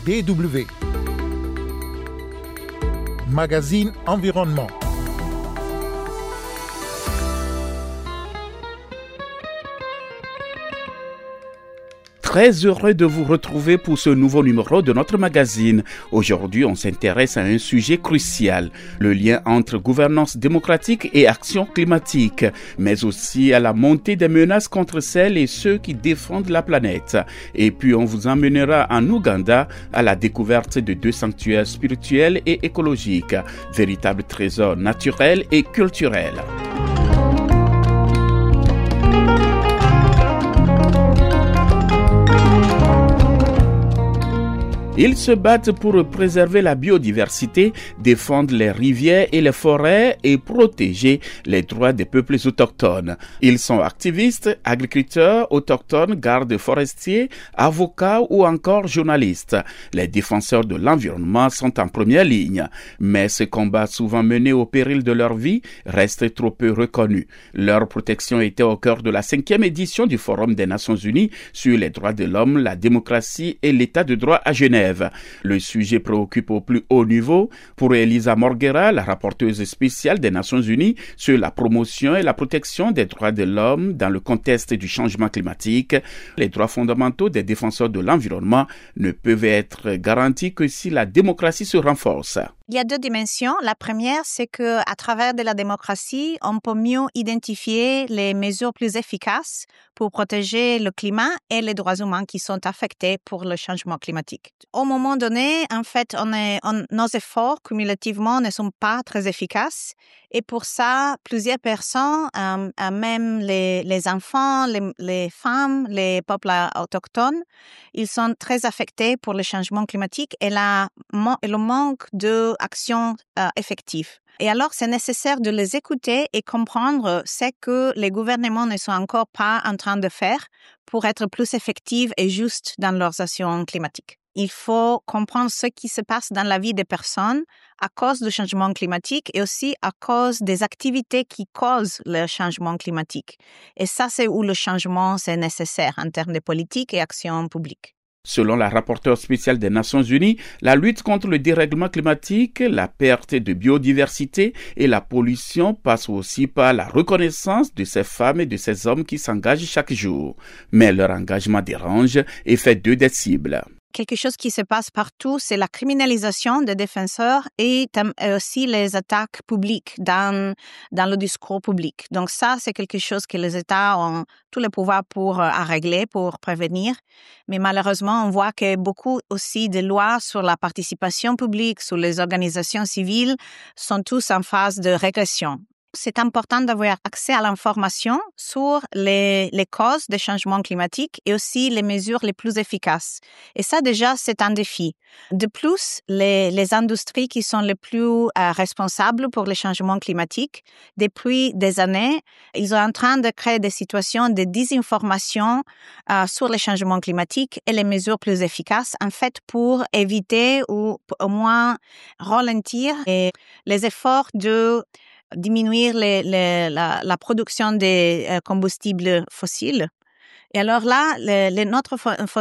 DW. Magazine Environnement. Très heureux de vous retrouver pour ce nouveau numéro de notre magazine. Aujourd'hui, on s'intéresse à un sujet crucial, le lien entre gouvernance démocratique et action climatique, mais aussi à la montée des menaces contre celles et ceux qui défendent la planète. Et puis, on vous emmènera en Ouganda à la découverte de 2 sanctuaires spirituels et écologiques, véritables trésors naturels et culturels. Ils se battent pour préserver la biodiversité, défendre les rivières et les forêts et protéger les droits des peuples autochtones. Ils sont activistes, agriculteurs, autochtones, gardes forestiers, avocats ou encore journalistes. Les défenseurs de l'environnement sont en première ligne, mais ce combat souvent mené au péril de leur vie reste trop peu reconnu. Leur protection était au cœur de la 5e édition du Forum des Nations Unies sur les droits de l'homme, la démocratie et l'état de droit à Genève. Le sujet préoccupe au plus haut niveau. Pour Elisa Morguera, la rapporteuse spéciale des Nations Unies sur la promotion et la protection des droits de l'homme dans le contexte du changement climatique, les droits fondamentaux des défenseurs de l'environnement ne peuvent être garantis que si la démocratie se renforce. Il y a 2 dimensions. La première, c'est que à travers de la démocratie, on peut mieux identifier les mesures plus efficaces pour protéger le climat et les droits humains qui sont affectés pour le changement climatique. Au moment donné, en fait, nos efforts cumulativement ne sont pas très efficaces. Et pour ça, plusieurs personnes, même les enfants, les femmes, les peuples autochtones, ils sont très affectés pour le changement climatique et le manque d'action effective. Et alors, c'est nécessaire de les écouter et comprendre ce que les gouvernements ne sont encore pas en train de faire pour être plus effectifs et justes dans leurs actions climatiques. Il faut comprendre ce qui se passe dans la vie des personnes à cause du changement climatique et aussi à cause des activités qui causent le changement climatique. Et ça, c'est où le changement c'est nécessaire en termes de politique et action publique. Selon la rapporteure spéciale des Nations Unies, la lutte contre le dérèglement climatique, la perte de biodiversité et la pollution passe aussi par la reconnaissance de ces femmes et de ces hommes qui s'engagent chaque jour. Mais leur engagement dérange et fait d'eux des cibles. Quelque chose qui se passe partout, c'est la criminalisation des défenseurs et aussi les attaques publiques dans le discours public. Donc ça, c'est quelque chose que les États ont tout le pouvoir pour régler, pour prévenir. Mais malheureusement, on voit que beaucoup aussi de lois sur la participation publique, sur les organisations civiles, sont tous en phase de régression. C'est important d'avoir accès à l'information sur les causes des changements climatiques et aussi les mesures les plus efficaces. Et ça, déjà, c'est un défi. De plus, les industries qui sont les plus responsables pour les changements climatiques, depuis des années, ils sont en train de créer des situations de désinformation sur les changements climatiques et les mesures plus efficaces, en fait, pour éviter ou au moins ralentir les efforts de diminuer la production des combustibles fossiles. Et alors là, notre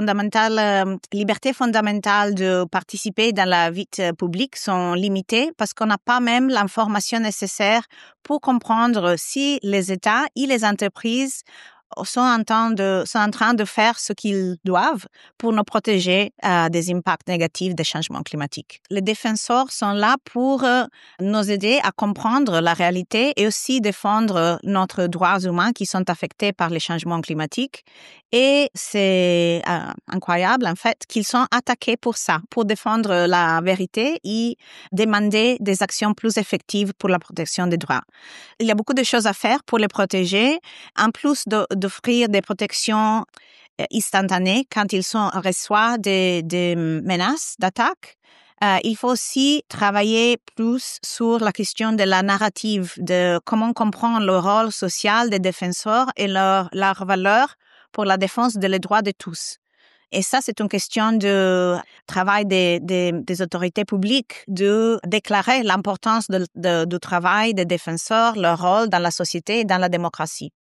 liberté fondamentale de participer dans la vie publique sont limitées parce qu'on n'a pas même l'information nécessaire pour comprendre si les États et les entreprises sont en train de faire ce qu'ils doivent pour nous protéger des impacts négatifs des changements climatiques. Les défenseurs sont là pour nous aider à comprendre la réalité et aussi défendre nos droits humains qui sont affectés par les changements climatiques. Et c'est incroyable, en fait, qu'ils sont attaqués pour ça, pour défendre la vérité et demander des actions plus effectives pour la protection des droits. Il y a beaucoup de choses à faire pour les protéger, en plus d'offrir des protections instantanées quand ils reçoivent des menaces d'attaque. Il faut aussi travailler plus sur la question de la narrative, de comment comprendre le rôle social des défenseurs et leur valeur pour la défense des droits de tous. Et ça, c'est une question de travail des autorités publiques de déclarer l'importance du travail des défenseurs, leur rôle dans la société et dans la démocratie.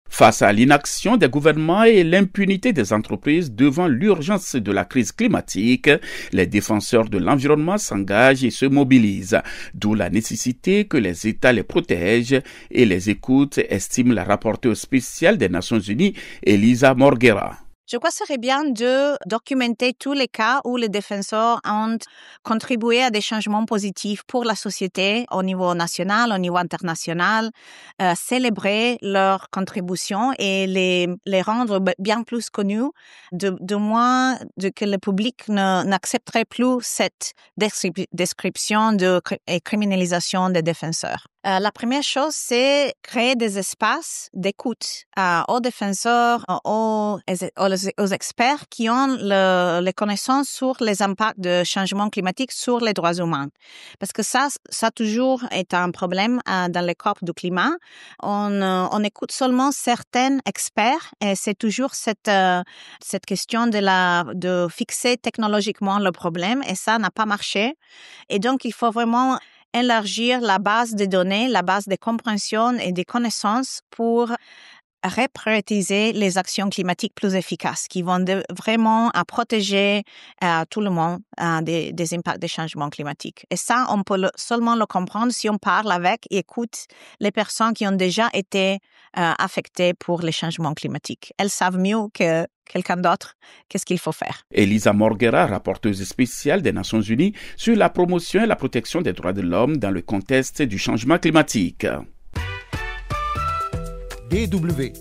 Face à l'inaction des gouvernements et l'impunité des entreprises devant l'urgence de la crise climatique, les défenseurs de l'environnement s'engagent et se mobilisent, d'où la nécessité que les États les protègent et les écoutent, estime la rapporteure spéciale des Nations Unies, Elisa Morguera. Je crois que ce serait bien de documenter tous les cas où les défenseurs ont contribué à des changements positifs pour la société au niveau national, au niveau international, célébrer leurs contributions et les rendre bien plus connus, de moins que le public n'accepterait plus cette description et criminalisation des défenseurs. La première chose, c'est créer des espaces d'écoute aux défenseurs, aux experts qui ont les connaissances sur les impacts de changement climatique sur les droits humains. Parce que ça toujours est un problème dans les COP du climat. On écoute seulement certains experts et c'est toujours cette question de fixer technologiquement le problème et ça n'a pas marché. Et donc, il faut vraiment élargir la base de données, la base de compréhension et de connaissances pour reprioriser les actions climatiques plus efficaces qui vont vraiment protéger tout le monde des impacts des changements climatiques. Et ça, on peut seulement le comprendre si on parle avec et écoute les personnes qui ont déjà été affectées pour les changements climatiques. Elles savent mieux que quelqu'un d'autre qu'est-ce qu'il faut faire. Elisa Morguera, rapporteuse spéciale des Nations Unies sur la promotion et la protection des droits de l'homme dans le contexte du changement climatique. DW.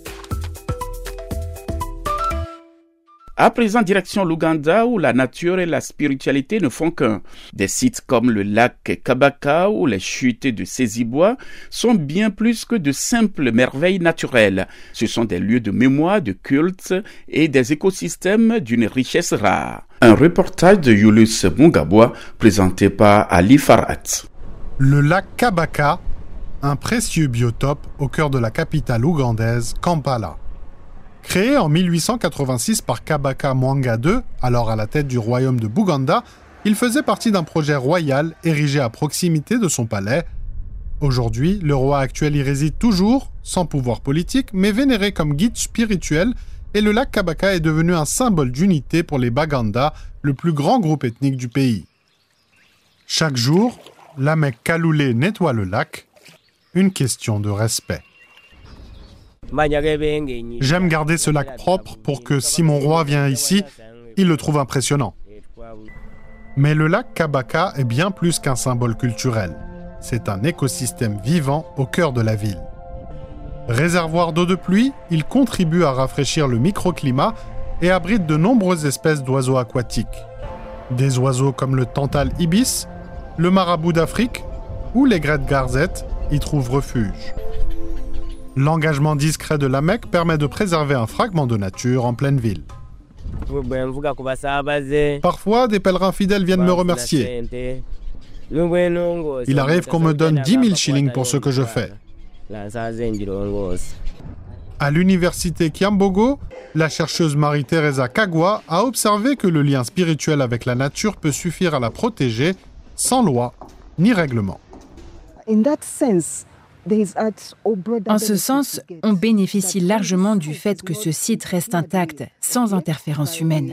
À présent, direction l'Ouganda où la nature et la spiritualité ne font qu'un. Des sites comme le lac Kabaka ou les chutes de Sézibois sont bien plus que de simples merveilles naturelles. Ce sont des lieux de mémoire, de culte et des écosystèmes d'une richesse rare. Un reportage de Julius Mungabwa présenté par Ali Farhat. Le lac Kabaka, un précieux biotope au cœur de la capitale ougandaise, Kampala. Créé en 1886 par Kabaka Mwanga II, alors à la tête du royaume de Buganda, il faisait partie d'un projet royal érigé à proximité de son palais. Aujourd'hui, le roi actuel y réside toujours, sans pouvoir politique, mais vénéré comme guide spirituel, et le lac Kabaka est devenu un symbole d'unité pour les Baganda, le plus grand groupe ethnique du pays. Chaque jour, Lamek Kaloulé nettoie le lac. Une question de respect. J'aime garder ce lac propre pour que si mon roi vient ici, il le trouve impressionnant. Mais le lac Kabaka est bien plus qu'un symbole culturel. C'est un écosystème vivant au cœur de la ville. Réservoir d'eau de pluie, il contribue à rafraîchir le microclimat et abrite de nombreuses espèces d'oiseaux aquatiques. Des oiseaux comme le tantale ibis, le marabout d'Afrique ou les grettes garzettes y trouvent refuge. L'engagement discret de Lamek permet de préserver un fragment de nature en pleine ville. Parfois, des pèlerins fidèles viennent me remercier. Il arrive qu'on me donne 10 000 shillings pour ce que je fais. À l'université Kiambogo, la chercheuse Marie-Thérèse Kagwa a observé que le lien spirituel avec la nature peut suffire à la protéger sans loi ni règlement. En ce sens, on bénéficie largement du fait que ce site reste intact, sans interférence humaine.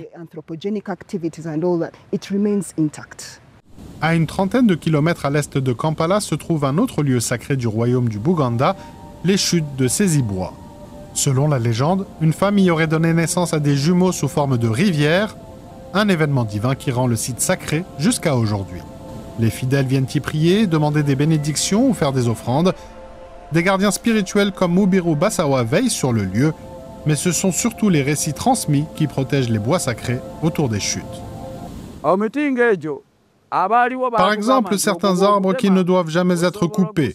À une trentaine de kilomètres à l'est de Kampala se trouve un autre lieu sacré du royaume du Buganda, les chutes de Sézibois. Selon la légende, une femme y aurait donné naissance à des jumeaux sous forme de rivière, un événement divin qui rend le site sacré jusqu'à aujourd'hui. Les fidèles viennent y prier, demander des bénédictions ou faire des offrandes. Des gardiens spirituels comme Mubiru Basawa veillent sur le lieu, mais ce sont surtout les récits transmis qui protègent les bois sacrés autour des chutes. Par exemple, certains arbres qui ne doivent jamais être coupés.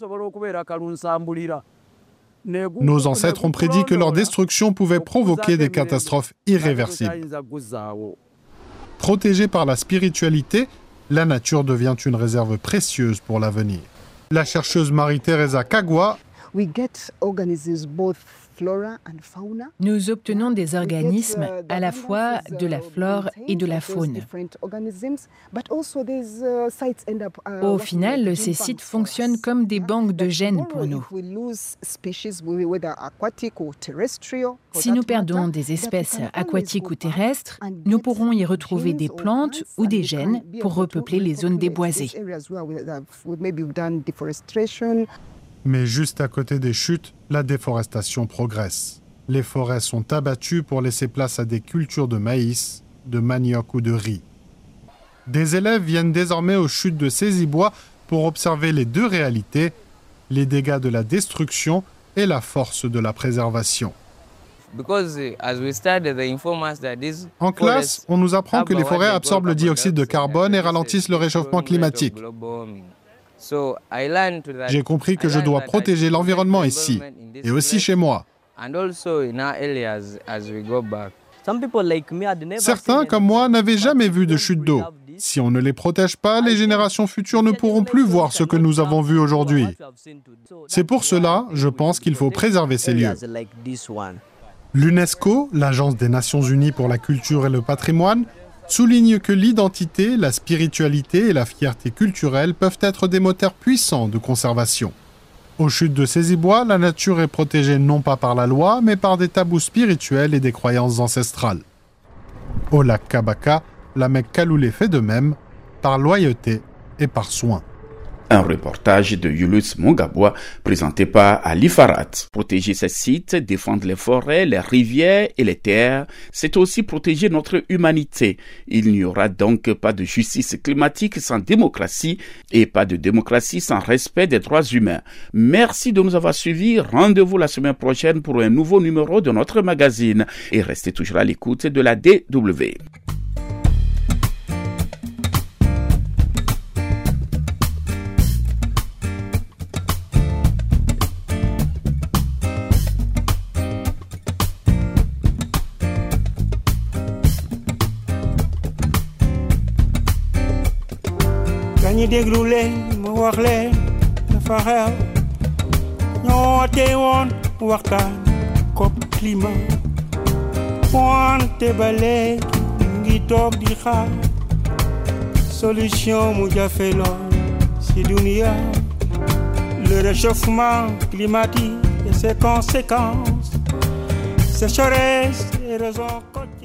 Nos ancêtres ont prédit que leur destruction pouvait provoquer des catastrophes irréversibles. Protégée par la spiritualité, la nature devient une réserve précieuse pour l'avenir. La chercheuse Marie-Thérèse Kagwa Nous obtenons des organismes à la fois de la flore et de la faune. Au final, ces sites fonctionnent comme des banques de gènes pour nous. Si nous perdons des espèces aquatiques ou terrestres, nous pourrons y retrouver des plantes ou des gènes pour repeupler les zones déboisées. Mais juste à côté des chutes, la déforestation progresse. Les forêts sont abattues pour laisser place à des cultures de maïs, de manioc ou de riz. Des élèves viennent désormais aux chutes de Sézibois pour observer les deux réalités, les dégâts de la destruction et la force de la préservation. En classe, on nous apprend que les forêts absorbent le dioxyde de carbone et ralentissent le réchauffement climatique. J'ai compris que je dois protéger l'environnement ici, et aussi chez moi. Certains, comme moi, n'avaient jamais vu de chute d'eau. Si on ne les protège pas, les générations futures ne pourront plus voir ce que nous avons vu aujourd'hui. C'est pour cela, je pense qu'il faut préserver ces lieux. L'UNESCO, l'Agence des Nations Unies pour la culture et le patrimoine, souligne que l'identité, la spiritualité et la fierté culturelle peuvent être des moteurs puissants de conservation. Aux chutes de Sézibois, la nature est protégée non pas par la loi, mais par des tabous spirituels et des croyances ancestrales. Au lac Kabaka, la Mecque Kaloulé fait de même, par loyauté et par soin. Un reportage de Yulus Mungabwa présenté par Ali Farhat. Protéger ces sites, défendre les forêts, les rivières et les terres, c'est aussi protéger notre humanité. Il n'y aura donc pas de justice climatique sans démocratie et pas de démocratie sans respect des droits humains. Merci de nous avoir suivis. Rendez-vous la semaine prochaine pour un nouveau numéro de notre magazine et restez toujours à l'écoute de la DW. ñi déglu leen ma wax leen dafa xew ñoo teewoon waxtaan COP climat wante ba léegi ngi toog di xaar solution mu jafe lool ci dunia le réchauffement climatique et ses conséquences sécheresse, érosion côtière.